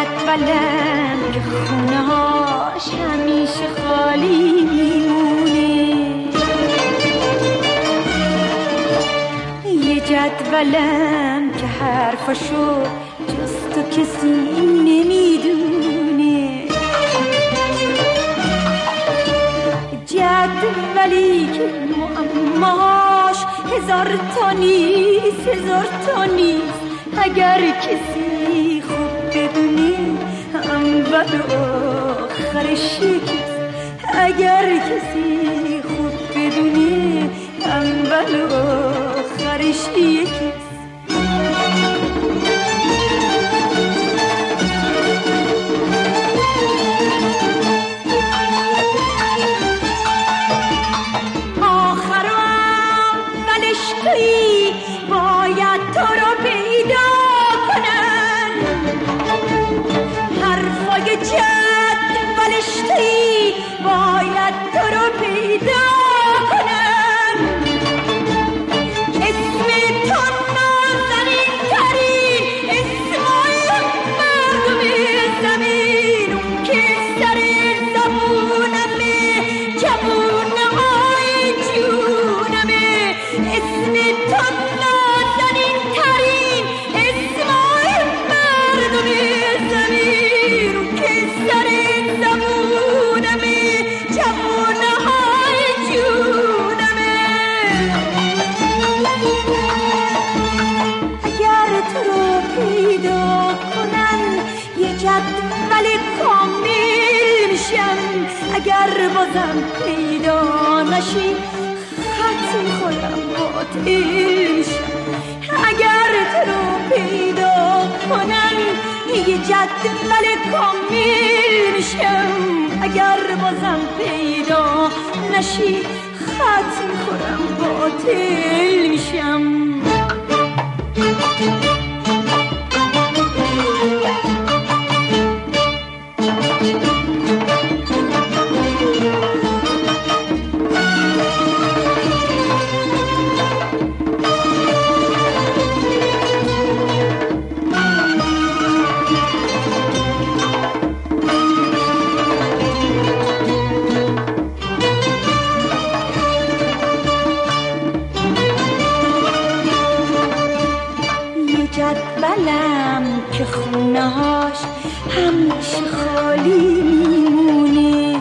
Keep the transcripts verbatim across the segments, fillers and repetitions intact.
جدولم که خونه هاش همیشه خالی میمونه، یه جدولم که حرفاشو جز تو کسی نمیدونه، جدولی که معماش هزار تا نیست، هزار تا نیست. اگر کسی خوب بدونه اول و آخرش یکیست، اگر کسی خوب بدونه اول و آخرش یکیست. آخر و اولش تویی باید تو رو پیدا کنن، حرفای جدولش تویی باید تو رو پیدا کنن. اسم تو نازنین ترین اسمای مردم زمین، اون که سر زبونمه جوونهای جونمه. اسم تو نازنین ترین اسمای مردم زمین، اون که سر زبونمه جوونهای جونمه. اگر تو رو پیدا کنن یه جدول کامل میشم، اگر بازم پیدا نشی خط میخورم باطل میشم. اگر تو رو پیدا کنن یه جدول کامل میشم، اگر بازم پیدا نشی خط میخورم باطل میشم. جدولم که خونه هاش همیشه خالی میمونه،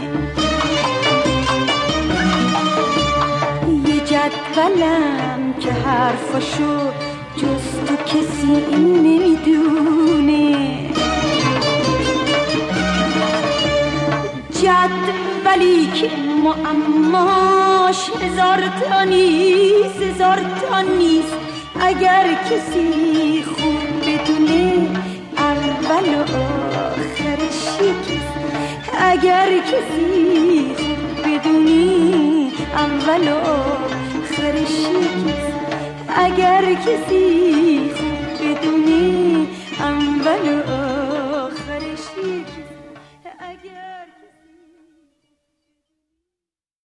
یه جدولم که حرفاشو جز تو کسی نمیدونه، جدولی که معماش هزار تا نیست، هزار تا نیست. اگر کسی خوب بدونه اول و آخرش یکیست، اگر کسی خوب بدونه اول و آخرش یکیست، اگر کسی خوب بدونه اول و